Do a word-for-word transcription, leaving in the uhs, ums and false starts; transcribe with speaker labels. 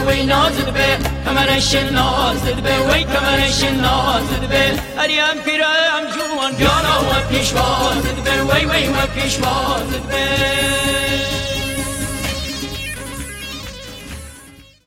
Speaker 1: وی نازد به کمرش نازد به وی کمرش نازد به اریم پیرم جوان جانا و پیشوازد به وی وی و پیشوازد به